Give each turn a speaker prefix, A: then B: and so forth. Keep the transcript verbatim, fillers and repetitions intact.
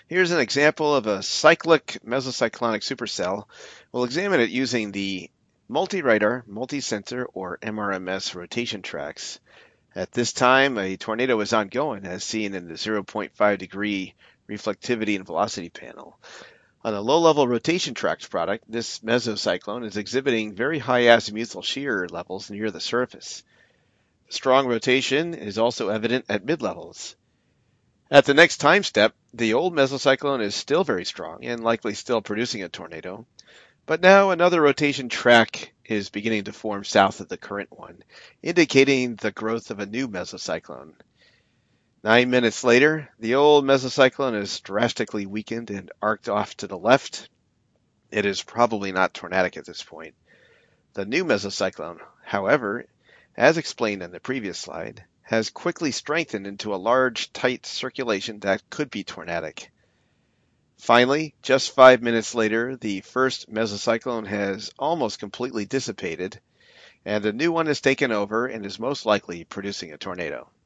A: Here's an example of a cyclic mesocyclonic supercell. We'll examine it using the multi-radar, multi-sensor, or M R M S rotation tracks. At this time, a tornado is ongoing, as seen in the zero point five degree reflectivity and velocity panel. On a low-level rotation tracks product, this mesocyclone is exhibiting very high azimuthal shear levels near the surface. Strong rotation is also evident at mid-levels. At the next time step, the old mesocyclone is still very strong and likely still producing a tornado, but now another rotation track is beginning to form south of the current one, indicating the growth of a new mesocyclone. Nine minutes later, the old mesocyclone is drastically weakened and arced off to the left. It is probably not tornadic at this point. The new mesocyclone, however, as explained in the previous slide, has quickly strengthened into a large, tight circulation that could be tornadic. Finally, just five minutes later, the first mesocyclone has almost completely dissipated, and a new one has taken over and is most likely producing a tornado.